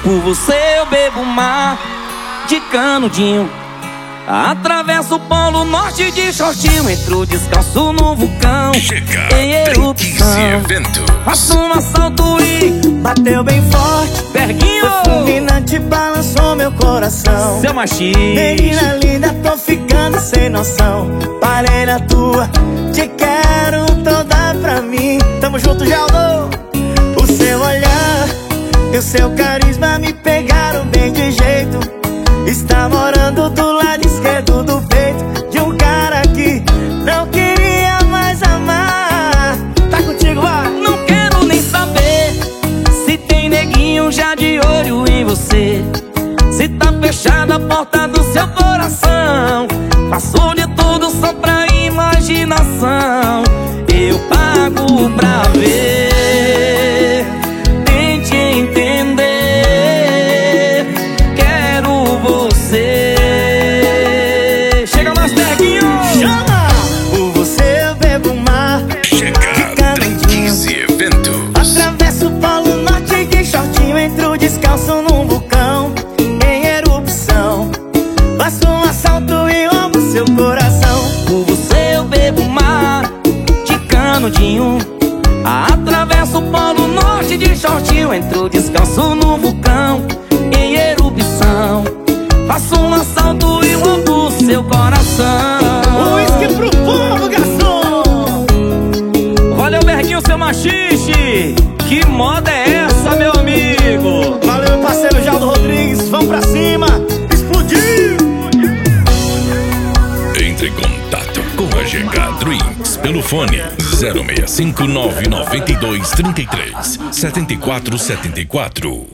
Por você eu bebo mar de canudinho, atravesso o polo norte de shortinho, entro descalço no vulcão Chega em erupção. Faço um assalto e bateu bem forte, Berguinho, foi fulminante, balançou meu coração. seu machismo. Menina linda, tô ficando sem noção. Parei na tua, te quero toda pra mim. Tamo junto, Jaldo. O seu olhar e o seu carisma me pegaram bem de jeito. Está morando do lado esquerdo do peito de um cara que não queria mais amar. Tá contigo, vai! Não quero nem saber se tem neguinho já de olho em você, se tá fechada a porta do seu coração. Faço de tudo só pra imaginação. Eu pago pra ver, tente entender. Quero você. Chega mais, Berguinho! Chama! Por você eu bebo mar. Chega 15 eventos. Atravesso o polo norte de shortinho, entro descalço num vulcão em erupção. Faço um assalto e roubo seu coração. Por você eu bebo mar de canudinho, atravesso o polo norte de shortinho, entro descalço no vulcão em erupção. Faço um assalto e roubo seu coração. Uísque pro povo, garçom! Valeu, Berguinho, seu machixe. Que moda é essa, meu amigo? Valeu, meu parceiro Jaldo Rodrigues, vamos pra cima! Explodiu! Entre em contato com a GK Drinks pelo fone 065 992 33 7474.